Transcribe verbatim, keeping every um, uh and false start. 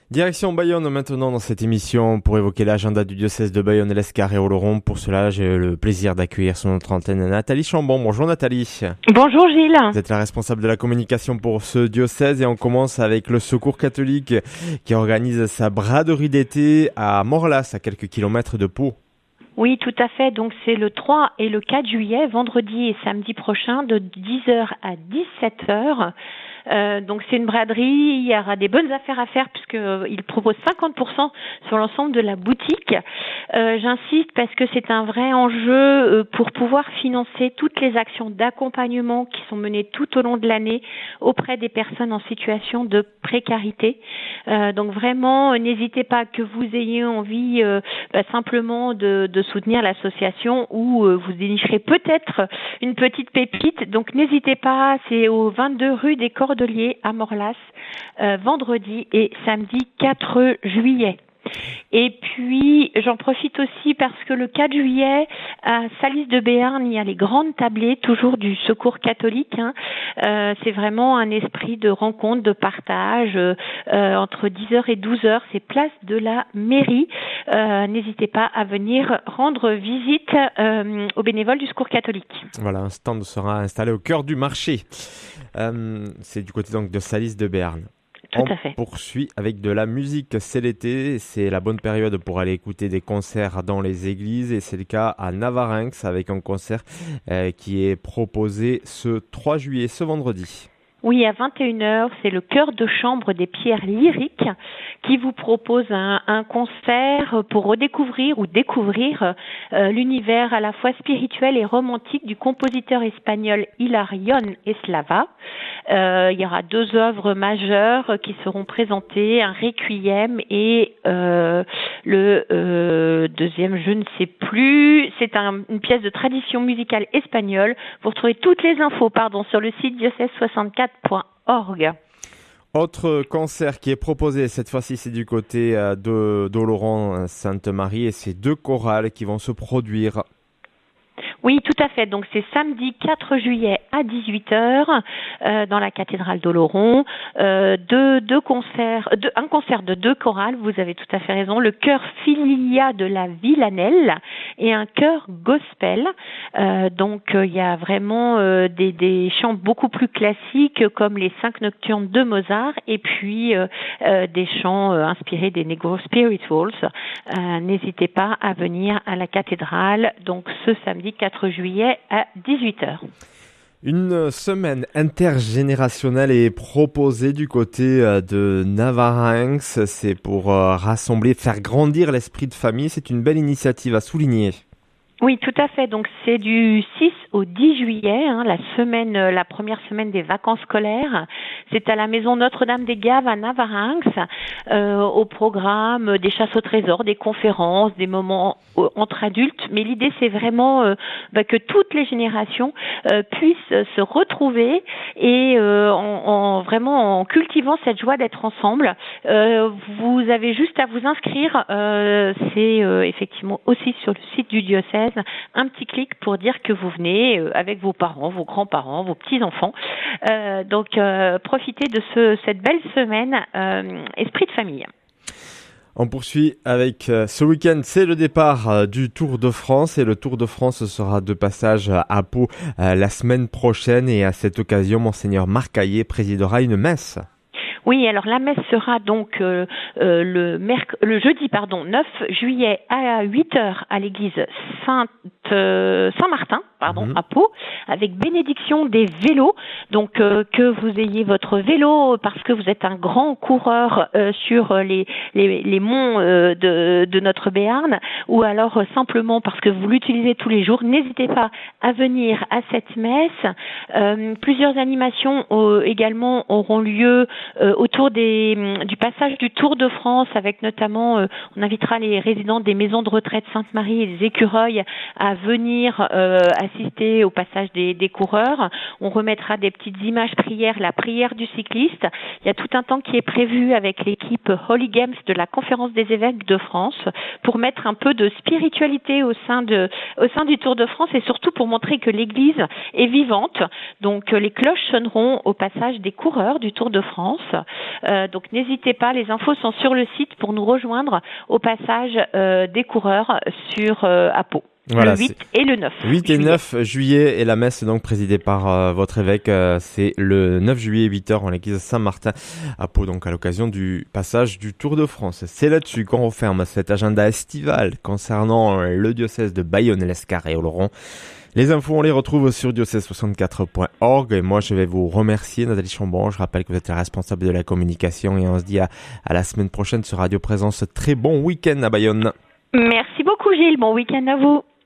Direction Bayonne maintenant dans cette émission pour évoquer l'agenda du diocèse de Bayonne et l'Escar et Oloron. Pour cela, j'ai le plaisir d'accueillir sur notre antenne Nathalie Chambon. Bonjour Nathalie. Bonjour Gilles. Vous êtes la responsable de la communication pour ce diocèse et on commence avec le Secours catholique qui organise sa braderie d'été à Morlas, à quelques kilomètres de Pau. Oui, tout à fait. Donc c'est le trois et le quatre juillet, vendredi et samedi prochain, de dix heures à dix-sept heures. Euh, donc c'est une braderie, il y aura des bonnes affaires à faire puisqu'il euh, propose cinquante pour cent sur l'ensemble de la boutique. Euh, j'insiste parce que c'est un vrai enjeu euh, pour pouvoir financer toutes les actions d'accompagnement qui sont menées tout au long de l'année auprès des personnes en situation de précarité. Euh, donc vraiment, euh, n'hésitez pas, que vous ayez envie euh, bah, simplement de, de soutenir l'association ou euh, vous dénicherez peut-être une petite pépite. Donc n'hésitez pas, c'est au vingt-deux rue des Cordeliers à Morlas, euh, vendredi et samedi quatre juillet. Et puis, j'en profite aussi parce que le quatre juillet, à Salis de Béarn, il y a les grandes tablées, toujours du Secours catholique. Hein. Euh, c'est vraiment un esprit de rencontre, de partage, euh, entre dix heures et douze heures. C'est place de la mairie. Euh, n'hésitez pas à venir rendre visite euh, aux bénévoles du Secours catholique. Voilà, un stand sera installé au cœur du marché. Euh, c'est du côté donc de Salis de Béarn. Tout On à fait. poursuit avec de la musique. C'est l'été, c'est la bonne période pour aller écouter des concerts dans les églises et c'est le cas à Navarinx avec un concert euh, qui est proposé ce trois juillet, ce vendredi. Oui, à vingt et une heures, c'est le chœur de chambre des pierres lyriques qui vous propose un, un concert pour redécouvrir ou découvrir euh, l'univers à la fois spirituel et romantique du compositeur espagnol Hilarión Eslava. Euh, il y aura deux œuvres majeures qui seront présentées, un requiem et euh, le euh, deuxième, je ne sais plus, c'est un, une pièce de tradition musicale espagnole. Vous retrouvez toutes les infos pardon, sur le site diocèse soixante-quatre point org. Autre concert qui est proposé, cette fois-ci c'est du côté de d'Oloron-Sainte-Marie et c'est deux chorales qui vont se produire. Oui, tout à fait. Donc c'est samedi quatre juillet à dix-huit heures euh, dans la cathédrale d'Oloron. Euh, deux, deux concerts, deux, un concert de deux chorales. Vous avez tout à fait raison. Le chœur Filia de la Villanelle et un chœur gospel. Euh, donc il euh, y a vraiment euh, des, des chants beaucoup plus classiques comme les cinq nocturnes de Mozart et puis euh, euh, des chants euh, inspirés des Negro Spirituals. Euh, n'hésitez pas à venir à la cathédrale. Donc ce samedi quatre juillet à dix-huit heures. Une semaine intergénérationnelle est proposée du côté de Navarinx. C'est pour rassembler, faire grandir l'esprit de famille. C'est une belle initiative à souligner. Oui, tout à fait. Donc c'est du six au dix juillet, hein, la semaine, la première semaine des vacances scolaires. C'est à la maison Notre-Dame des Gaves à Navarinx, euh, au programme des chasses au trésor, des conférences, des moments euh, entre adultes. Mais l'idée c'est vraiment euh, bah, que toutes les générations euh, puissent se retrouver et euh, en, en vraiment en cultivant cette joie d'être ensemble. Euh, vous avez juste à vous inscrire. Euh, c'est euh, effectivement aussi sur le site du diocèse. Un petit clic pour dire que vous venez avec vos parents, vos grands-parents, vos petits-enfants. Euh, donc, euh, profitez de ce, cette belle semaine euh, esprit de famille. On poursuit avec euh, ce week-end, c'est le départ euh, du Tour de France et le Tour de France sera de passage à Pau euh, la semaine prochaine et à cette occasion, Monseigneur Marc Caillé présidera une messe. Oui, alors la messe sera donc euh, euh, le, merc- le jeudi pardon, neuf juillet à huit heures à l'église Sainte, euh, Saint-Martin pardon, mmh. à Pau, avec bénédiction des vélos. Donc euh, que vous ayez votre vélo parce que vous êtes un grand coureur euh, sur les, les, les monts euh, de, de notre Béarn ou alors euh, simplement parce que vous l'utilisez tous les jours, n'hésitez pas à venir à cette messe. Euh, plusieurs animations euh, également auront lieu euh, autour des, du passage du Tour de France avec notamment, euh, on invitera les résidents des maisons de retraite Sainte-Marie et des Écureuils à venir euh, assister au passage des, des coureurs. On remettra des petites images prières, la prière du cycliste. Il y a tout un temps qui est prévu avec l'équipe Holy Games de la Conférence des évêques de France pour mettre un peu de spiritualité au sein, de, au sein du Tour de France et surtout pour montrer que l'Église est vivante. Donc les cloches sonneront au passage des coureurs du Tour de France. Euh, donc n'hésitez pas, les infos sont sur le site pour nous rejoindre au passage euh, des coureurs sur euh, à Pau. Voilà, le huit et le neuf. huit et neuf juillet, et la messe est donc présidée par euh, votre évêque. Euh, c'est le neuf juillet, huit heures, en l'église Saint-Martin à Pau, donc à l'occasion du passage du Tour de France. C'est là-dessus qu'on referme cet agenda estival concernant euh, le diocèse de Bayonne, l'Escar et Oloron. Les infos, on les retrouve sur diocèse soixante-quatre point org, et moi je vais vous remercier, Nathalie Chambon. Je rappelle que vous êtes la responsable de la communication, et on se dit à, à la semaine prochaine sur Radio Présence. Très bon week-end à Bayonne. Merci beaucoup Gilles, bon week-end à vous.